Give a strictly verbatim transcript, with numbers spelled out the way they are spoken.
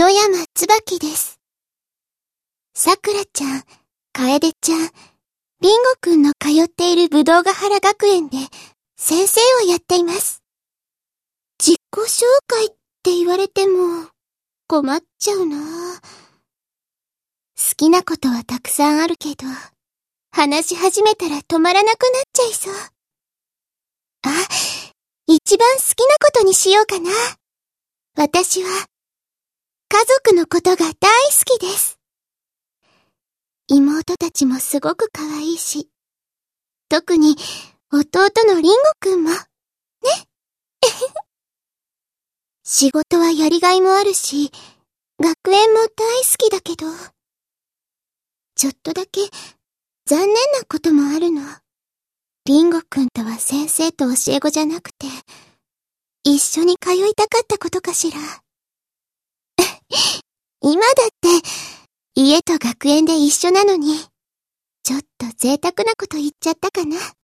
野山椿です。さくらちゃん、楓ちゃん、りんごくんの通っているぶどうが原学園で先生をやっています。自己紹介って言われても困っちゃうな。好きなことはたくさんあるけど、話し始めたら止まらなくなっちゃいそう。あ、一番好きなことにしようかな。私は、家族のことが大好きです。妹たちもすごく可愛いし、特に弟のりんごくんも、ね。仕事はやりがいもあるし、学園も大好きだけど、ちょっとだけ残念なこともあるの。りんごくんとは先生と教え子じゃなくて、一緒に通いたかったことかしら。今だって、家と学園で一緒なのに、ちょっと贅沢なこと言っちゃったかな。